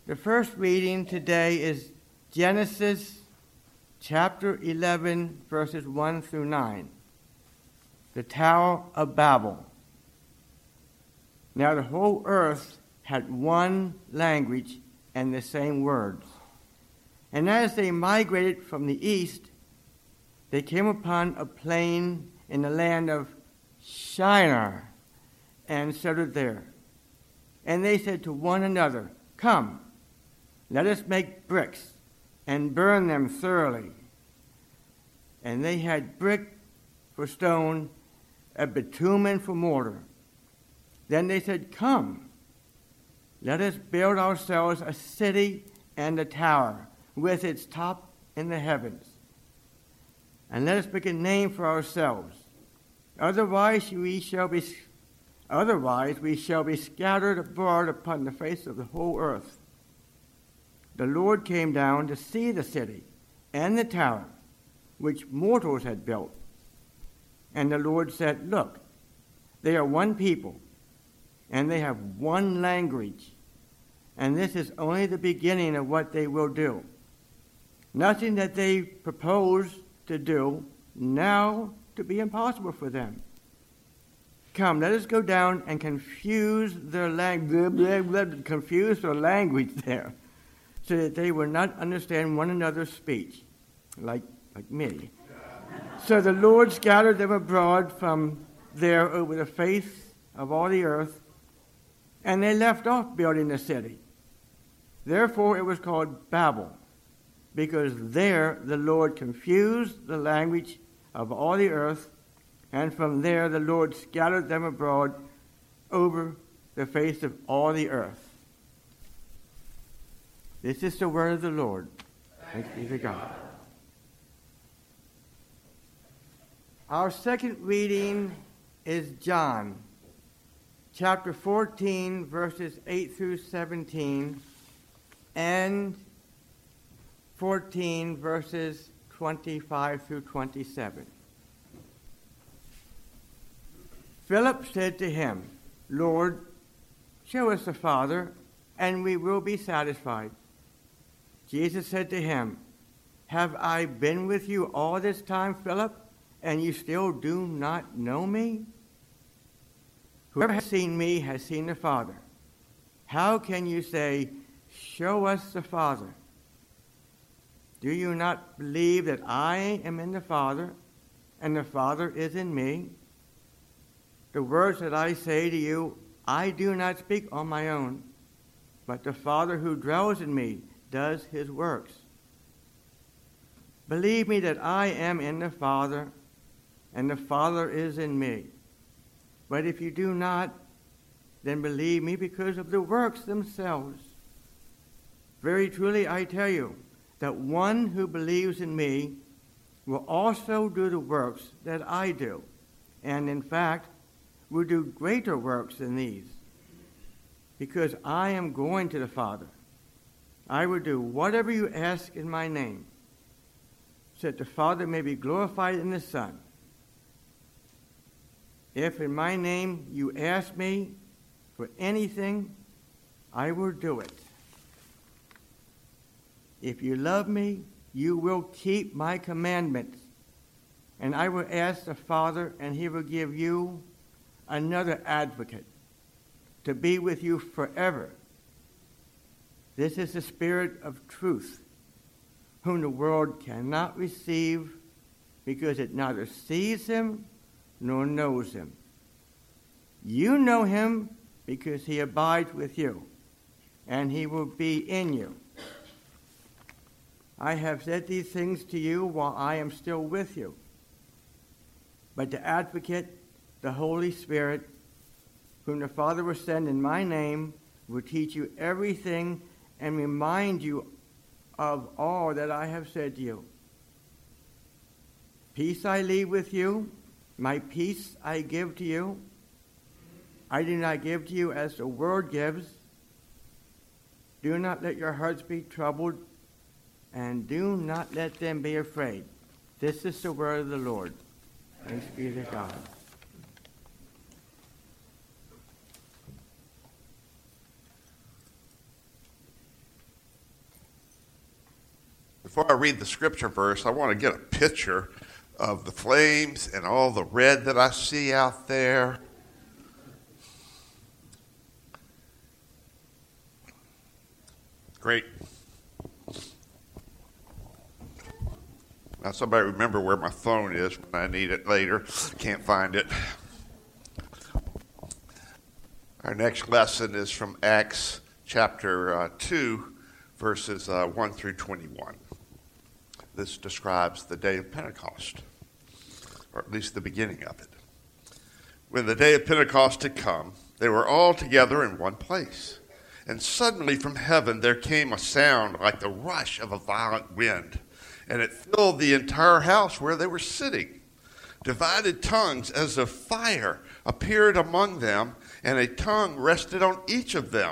The first reading today is Genesis chapter 11, verses 1 through 9. The Tower of Babel. Now the whole earth had one language and the same words. And as they migrated from the east, they came upon a plain in the land of Shinar and settled there. And they said to one another, "Come, let us make bricks and burn them thoroughly." And they had brick for stone, and bitumen for mortar. Then they said, "Come, let us build ourselves a city and a tower with its top in the heavens. And let us make a name for ourselves. Otherwise we shall be scattered abroad upon the face of the whole earth." The Lord came down to see the city and the tower which mortals had built. And the Lord said, "Look, they are one people, and they have one language, and this is only the beginning of what they will do. Nothing that they propose to do now to be impossible for them. Come, let us go down and confuse their language there, so that they will not understand one another's speech, like me." So the Lord scattered them abroad from there over the face of all the earth, and they left off building the city. Therefore it was called Babel, because there the Lord confused the language of all the earth, and from there the Lord scattered them abroad over the face of all the earth. This is the word of the Lord. Thanks be to God. Our second reading is John, chapter 14, verses 8 through 17, and 14, verses 25 through 27. Philip said to him, "Lord, show us the Father, and we will be satisfied." Jesus said to him, "Have I been with you all this time, Philip, and you still do not know me? Whoever has seen me has seen the Father. How can you say, 'Show us the Father'? Do you not believe that I am in the Father, and the Father is in me? The words that I say to you, I do not speak on my own, but the Father who dwells in me does his works. Believe me that I am in the Father, and the Father is in me. But if you do not, then believe me because of the works themselves. Very truly I tell you that one who believes in me will also do the works that I do, and in fact will do greater works than these, because I am going to the Father. I will do whatever you ask in my name, so that the Father may be glorified in the Son. If in my name you ask me for anything, I will do it. If you love me, you will keep my commandments, and I will ask the Father, and he will give you another advocate to be with you forever. This is the Spirit of truth, whom the world cannot receive because it neither sees him nor knows him. You know him because he abides with you, and he will be in you. I have said these things to you while I am still with you. But the Advocate, the Holy Spirit, whom the Father will send in my name, will teach you everything and remind you of all that I have said to you. Peace I leave with you, my peace I give to you. I do not give to you as the world gives. Do not let your hearts be troubled, and do not let them be afraid. This is the word of the Lord. Thanks be to God. Before I read the scripture verse, I want to get a picture of the flames and all the red that I see out there. Great. Now somebody remember where my phone is when I need it later. Can't find it. Our next lesson is from Acts chapter 2, verses 1 through 21. This describes the day of Pentecost, or at least the beginning of it. When the day of Pentecost had come, they were all together in one place. And suddenly from heaven there came a sound like the rush of a violent wind, and it filled the entire house where they were sitting. Divided tongues as of fire appeared among them, and a tongue rested on each of them.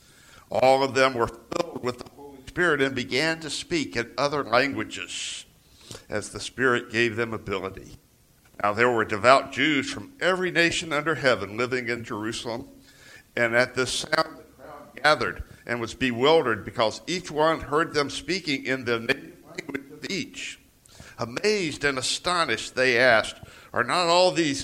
All of them were filled with the Holy Spirit and began to speak in other languages as the Spirit gave them ability. Now there were devout Jews from every nation under heaven living in Jerusalem, and at this sound the crowd gathered and was bewildered because each one heard them speaking in the native language of each. Amazed and astonished, they asked, "Are not all these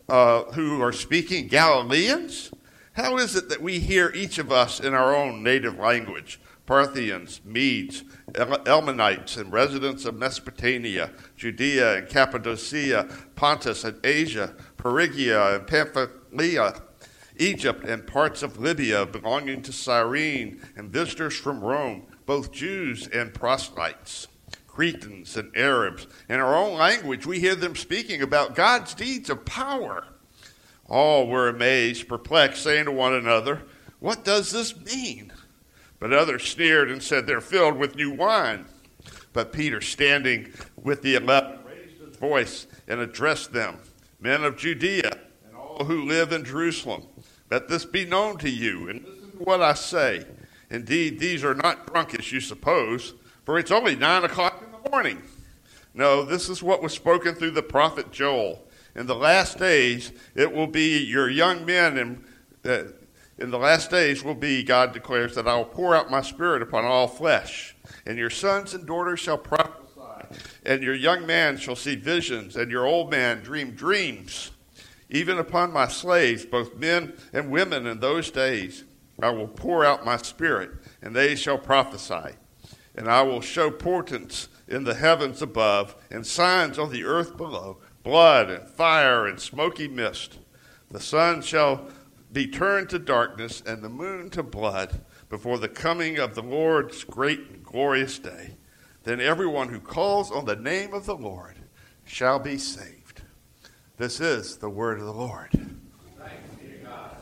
who are speaking Galileans? How is it that we hear each of us in our own native language? Parthians, Medes, Elmonites, and residents of Mesopotamia, Judea and Cappadocia, Pontus and Asia, Phrygia and Pamphylia, Egypt and parts of Libya belonging to Cyrene, and visitors from Rome, both Jews and proselytes, Cretans and Arabs. In our own language, we hear them speaking about God's deeds of power." All were amazed, perplexed, saying to one another, "What does this mean?" But others sneered and said, "They're filled with new wine." But Peter, standing with the 11, raised his voice and addressed them, "Men of Judea and all who live in Jerusalem, let this be known to you, and listen to what I say. Indeed, these are not drunk as you suppose, for it's only 9 o'clock in the morning. No, this is what was spoken through the prophet Joel. In the last days, it will be your young men, and in the last days will be, God declares, that I will pour out my spirit upon all flesh, and your sons and daughters shall prophesy, and your young man shall see visions, and your old man dream dreams. Even upon my slaves, both men and women in those days, I will pour out my spirit, and they shall prophesy. And I will show portents in the heavens above, and signs on the earth below, blood and fire and smoky mist. The sun shall be turned to darkness and the moon to blood before the coming of the Lord's great and glorious day. Then everyone who calls on the name of the Lord shall be saved." This is the word of the Lord. Thanks be to God.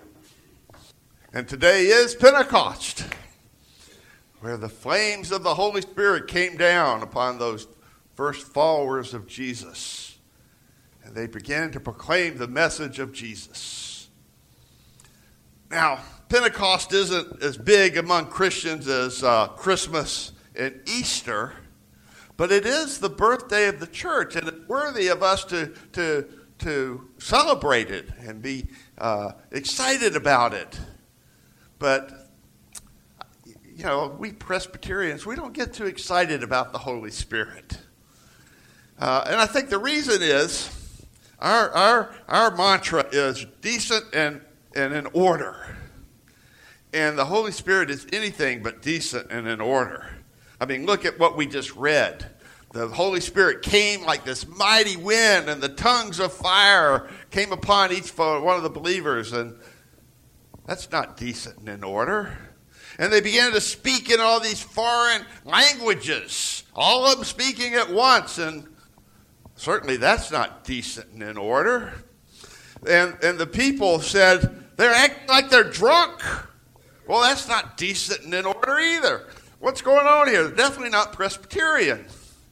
And today is Pentecost, where the flames of the Holy Spirit came down upon those first followers of Jesus. And they began to proclaim the message of Jesus. Now, Pentecost isn't as big among Christians as Christmas and Easter, but it is the birthday of the church, and it's worthy of us to celebrate it and be excited about it. But, you know, we Presbyterians, we don't get too excited about the Holy Spirit. And I think the reason is our mantra is decent and in order. And the Holy Spirit is anything but decent and in order. I mean, look at what we just read. The Holy Spirit came like this mighty wind, and the tongues of fire came upon each one of the believers. And that's not decent and in order. And they began to speak in all these foreign languages, all of them speaking at once. And certainly that's not decent and in order. And the people said, "They're acting like they're drunk." Well, that's not decent and in order either. What's going on here? They're definitely not Presbyterian.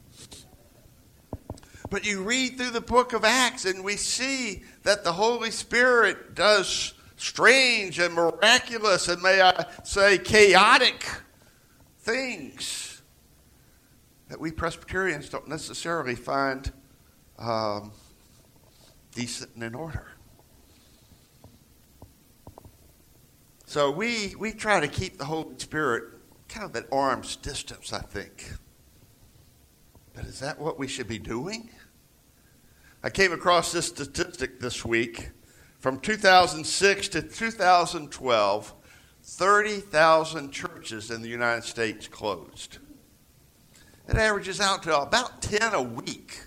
But you read through the book of Acts and we see that the Holy Spirit does strange and miraculous and, may I say, chaotic things that we Presbyterians don't necessarily find decent and in order. So we try to keep the Holy Spirit kind of at arm's distance, I think. But is that what we should be doing? I came across this statistic this week. From 2006 to 2012, 30,000 churches in the United States closed. It averages out to about 10 a week.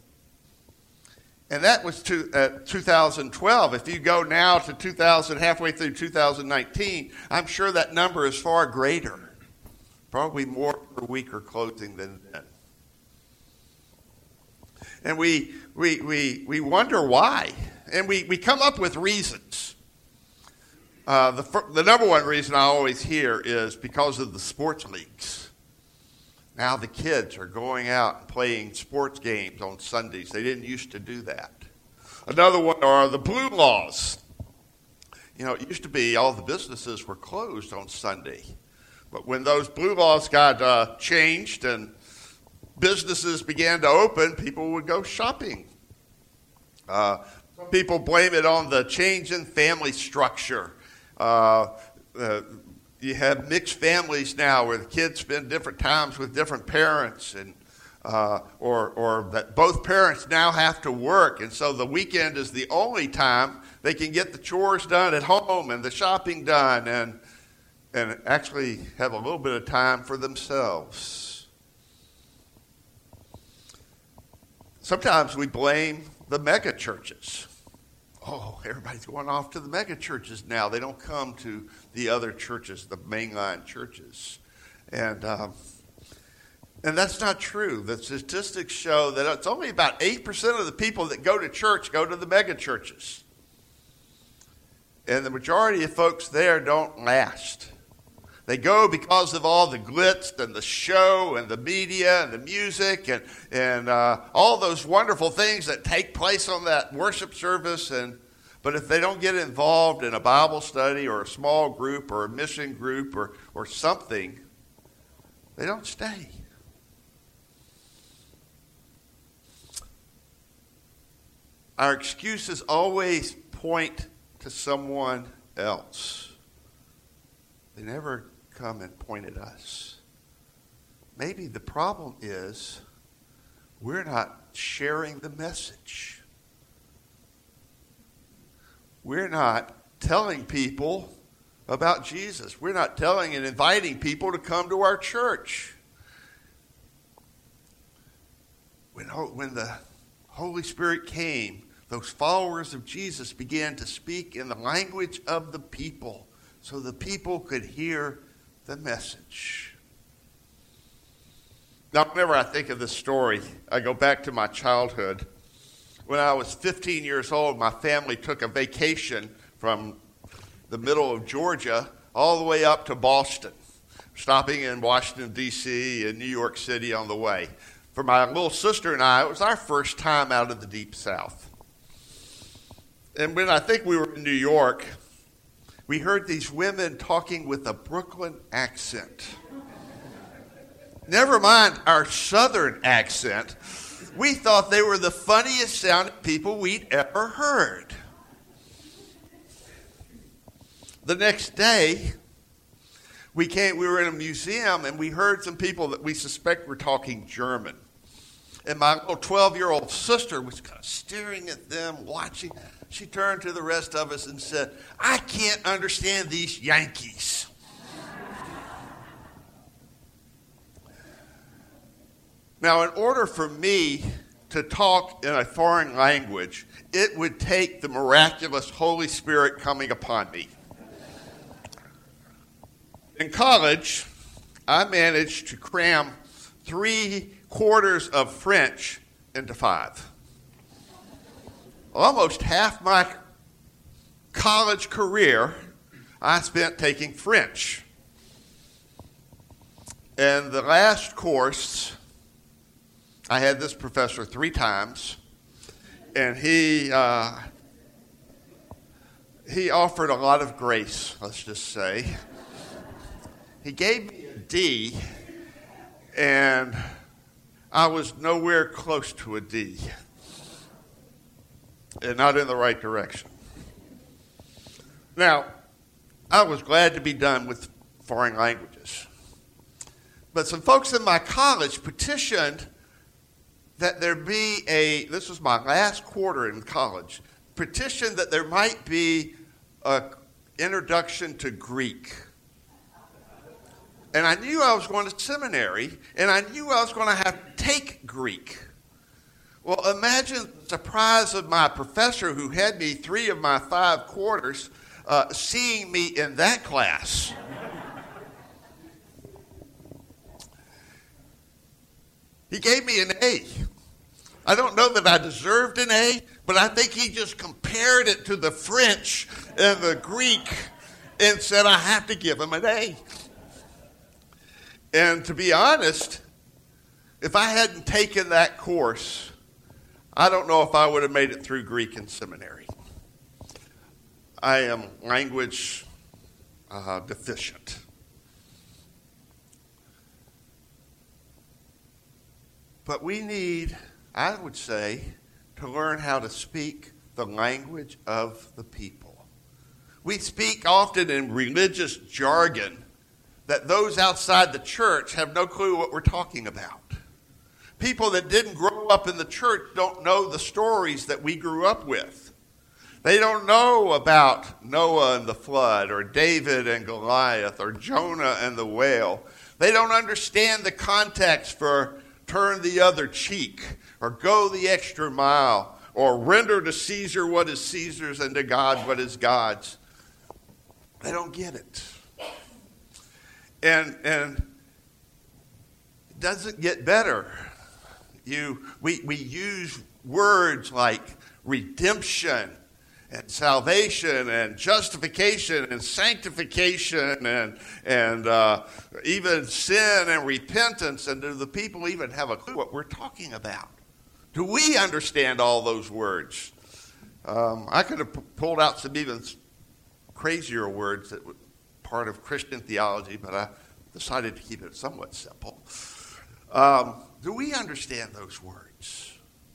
And that was 2012. If you go now to halfway through 2019, I'm sure that number is far greater. Probably more per week are closing than then. And we wonder why. And we come up with reasons. The number one reason I always hear is because of the sports leagues. Now the kids are going out and playing sports games on Sundays. They didn't used to do that. Another one are the blue laws. You know, it used to be all the businesses were closed on Sunday. But when those blue laws got changed and businesses began to open, people would go shopping. Some people blame it on the change in family structure. You have mixed families now where the kids spend different times with different parents, and or that both parents now have to work, and so the weekend is the only time they can get the chores done at home and the shopping done and actually have a little bit of time for themselves. Sometimes we blame the mega churches. Oh, everybody's going off to the mega churches now. They don't come to the other churches, the mainline churches. And that's not true. The statistics show that it's only about 8% of the people that go to church go to the mega churches. And the majority of folks there don't last. They go because of all the glitz and the show and the media and the music and all those wonderful things that take place on that worship service. But if they don't get involved in a Bible study or a small group or a mission group or something, they don't stay. Our excuses always point to someone else. They never come and point at us. Maybe the problem is we're not sharing the message. We're not telling people about Jesus. We're not telling and inviting people to come to our church. When the Holy Spirit came, those followers of Jesus began to speak in the language of the people so the people could hear the message. Now, whenever I think of this story, I go back to my childhood. When I was 15 years old, my family took a vacation from the middle of Georgia all the way up to Boston, stopping in Washington, D.C. and New York City on the way. For my little sister and I, it was our first time out of the Deep South. And when I think we were in New York, we heard these women talking with a Brooklyn accent. Never mind our Southern accent. We thought they were the funniest sounding people we'd ever heard. The next day, we were in a museum and we heard some people that we suspect were talking German. And my little 12-year-old sister was kind of staring at them, watching. She turned to the rest of us and said, "I can't understand these Yankees." Now, in order for me to talk in a foreign language, it would take the miraculous Holy Spirit coming upon me. In college, I managed to cram 3/4 of French into 5. Almost half my college career I spent taking French. And the last course, I had this professor 3 times, and he offered a lot of grace, let's just say. He gave me a D, and I was nowhere close to a D, and not in the right direction. Now, I was glad to be done with foreign languages. But some folks in my college petitioned that there be this was my last quarter in college, petitioned that there might be an introduction to Greek. And I knew I was going to seminary, and I knew I was going to have to take Greek. Well, imagine the surprise of my professor who had me 3 of my 5 quarters seeing me in that class. He gave me an A. I don't know that I deserved an A, but I think he just compared it to the French and the Greek and said I have to give him an A. And to be honest, if I hadn't taken that course, I don't know if I would have made it through Greek in seminary. I am language deficient. But we need, I would say, to learn how to speak the language of the people. We speak often in religious jargon that those outside the church have no clue what we're talking about. People that didn't grow up in the church don't know the stories that we grew up with. They don't know about Noah and the flood, or David and Goliath, or Jonah and the whale. They don't understand the context for turn the other cheek, or go the extra mile, or render to Caesar what is Caesar's and to God what is God's. They don't get it. And it doesn't get better. We use words like redemption and salvation and justification and sanctification and even sin and repentance. And do the people even have a clue what we're talking about? Do we understand all those words? I could have pulled out some even crazier words that were part of Christian theology, but I decided to keep it somewhat simple. Do we understand those words?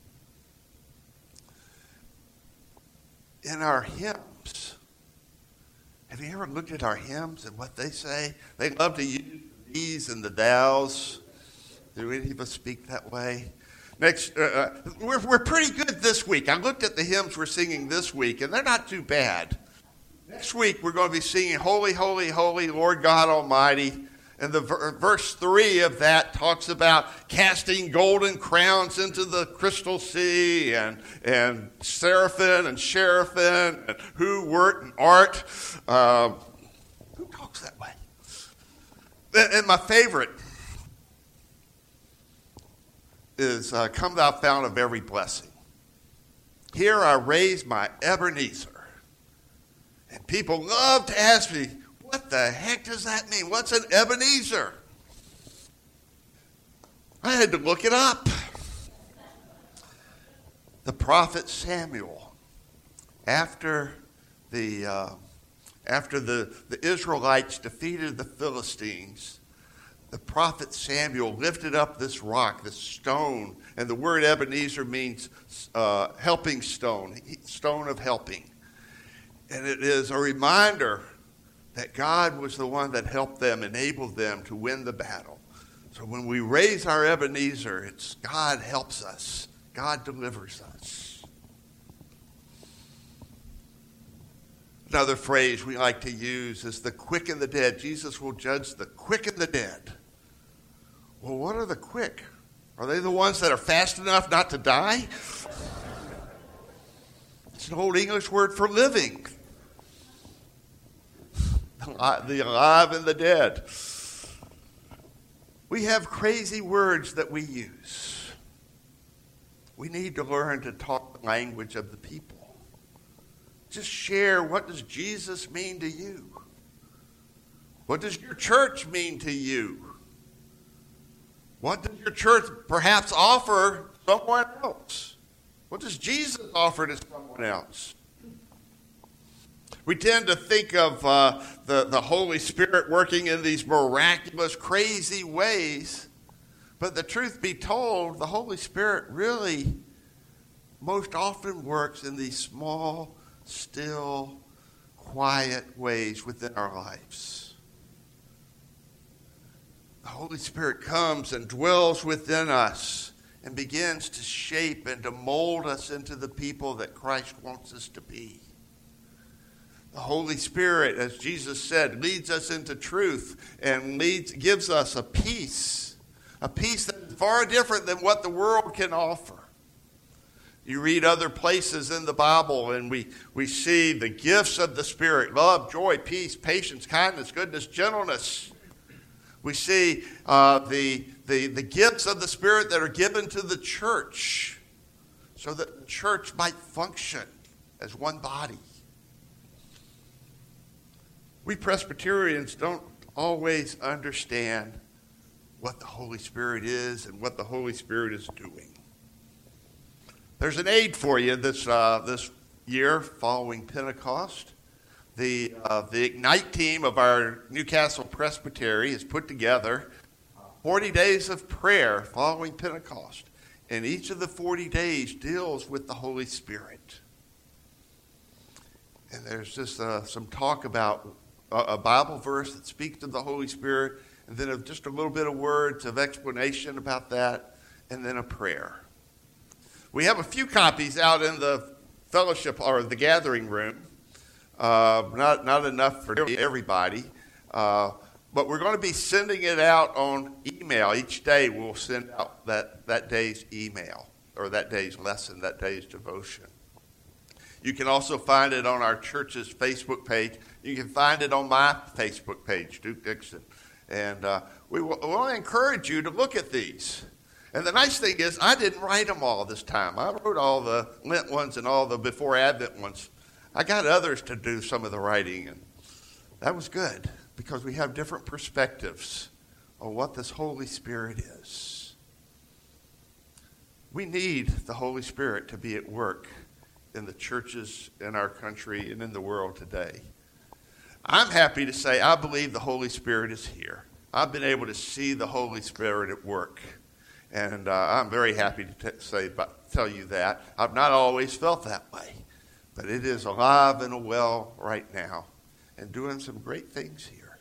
In our hymns, have you ever looked at our hymns and what they say? They love to use these and the thous. Do any of us speak that way? Next, we're pretty good this week. I looked at the hymns we're singing this week, and they're not too bad. Next week, we're going to be singing Holy, Holy, Holy, Lord God Almighty. And the verse 3 of that talks about casting golden crowns into the crystal sea, and seraphim and cherubim, and who, wert, and art. Who talks that way? And my favorite is Come Thou Fount of Every Blessing. Here I raise my Ebenezer. And people love to ask me, what the heck does that mean? What's an Ebenezer? I had to look it up. The prophet Samuel, after the Israelites defeated the Philistines, the prophet Samuel lifted up this rock, this stone, and the word Ebenezer means helping stone, stone of helping. And it is a reminder that God was the one that helped them, enabled them to win the battle. So when we raise our Ebenezer, it's God helps us. God delivers us. Another phrase we like to use is the quick and the dead. Jesus will judge the quick and the dead. Well, what are the quick? Are they the ones that are fast enough not to die? It's an old English word for living. The alive and the dead. We have crazy words that we use. We need to learn to talk the language of the people. Just share, what does Jesus mean to you? What does your church mean to you? What does your church perhaps offer someone else? What does Jesus offer to someone else? We tend to think of the Holy Spirit working in these miraculous, crazy ways. But the truth be told, the Holy Spirit really most often works in these small, still, quiet ways within our lives. The Holy Spirit comes and dwells within us and begins to shape and to mold us into the people that Christ wants us to be. The Holy Spirit, as Jesus said, leads us into truth and gives us a peace that is far different than what the world can offer. You read other places in the Bible and we see the gifts of the Spirit: love, joy, peace, patience, kindness, goodness, gentleness. We see the gifts of the Spirit that are given to the church so that the church might function as one body. We Presbyterians don't always understand what the Holy Spirit is and what the Holy Spirit is doing. There's an aid for you this year following Pentecost. The Ignite team of our Newcastle Presbytery has put together 40 days of prayer following Pentecost. And each of the 40 days deals with the Holy Spirit. And there's just some talk about a Bible verse that speaks of the Holy Spirit, and then just a little bit of words of explanation about that, and then a prayer. We have a few copies out in the fellowship or the gathering room. Not enough for everybody. But we're going to be sending it out on email. Each day we'll send out that day's email, or that day's lesson, that day's devotion. You can also find it on our church's Facebook page. You can find it on my Facebook page, Duke Dixon. And we want to encourage you to look at these. And the nice thing is, I didn't write them all this time. I wrote all the Lent ones and all the before Advent ones. I got others to do some of the writing, and that was good because we have different perspectives on what this Holy Spirit is. We need the Holy Spirit to be at work in the churches in our country and in the world today. I'm happy to say I believe the Holy Spirit is here. I've been able to see the Holy Spirit at work. And I'm very happy to tell you that. I've not always felt that way, but it is alive and well right now and doing some great things here.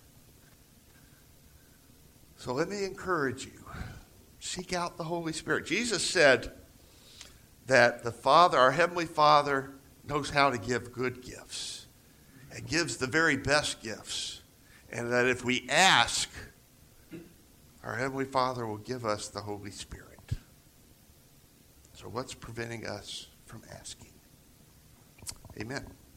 So let me encourage you. Seek out the Holy Spirit. Jesus said that the Father, our Heavenly Father, knows how to give good gifts and gives the very best gifts. And that if we ask, our Heavenly Father will give us the Holy Spirit. So what's preventing us from asking? Amen.